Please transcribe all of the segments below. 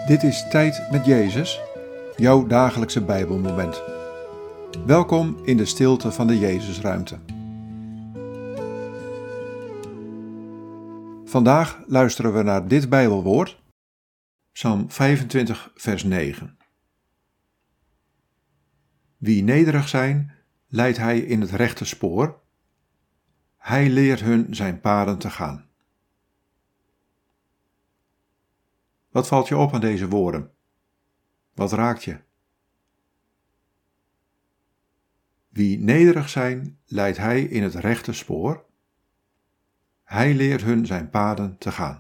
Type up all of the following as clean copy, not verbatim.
Dit is Tijd met Jezus, jouw dagelijkse Bijbelmoment. Welkom in de stilte van de Jezusruimte. Vandaag luisteren we naar dit Bijbelwoord, Psalm 25, vers 9. Wie nederig zijn, leidt hij in het rechte spoor. Hij leert hun zijn paden te gaan. Wat valt je op aan deze woorden? Wat raakt je? Wie nederig zijn, leidt hij in het rechte spoor. Hij leert hun zijn paden te gaan.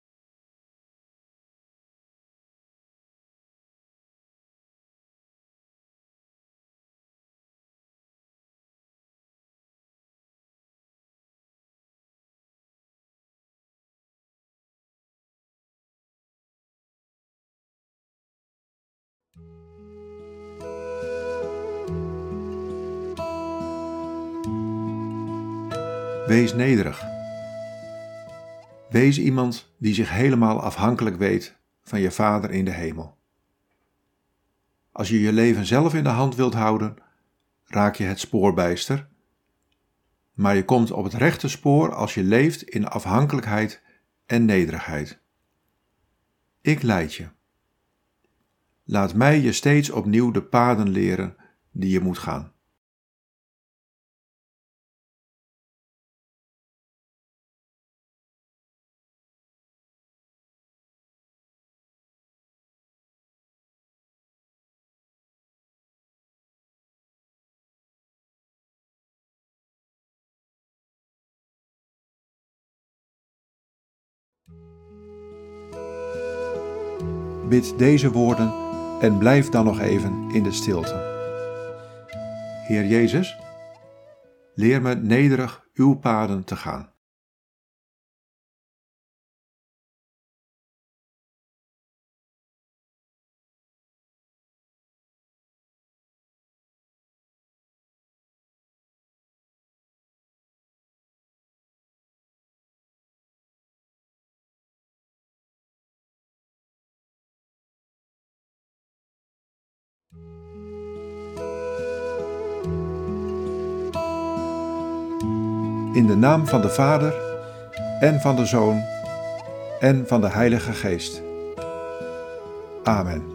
Wees nederig. Wees iemand die zich helemaal afhankelijk weet van je Vader in de hemel. Als je je leven zelf in de hand wilt houden, raak je het spoor bijster. Maar je komt op het rechte spoor als je leeft in afhankelijkheid en nederigheid. Ik leid je. Laat mij je steeds opnieuw de paden leren die je moet gaan. Bid deze woorden en blijf dan nog even in de stilte. Heer Jezus, leer me nederig uw paden te gaan. In de naam van de Vader, en van de Zoon, en van de Heilige Geest. Amen.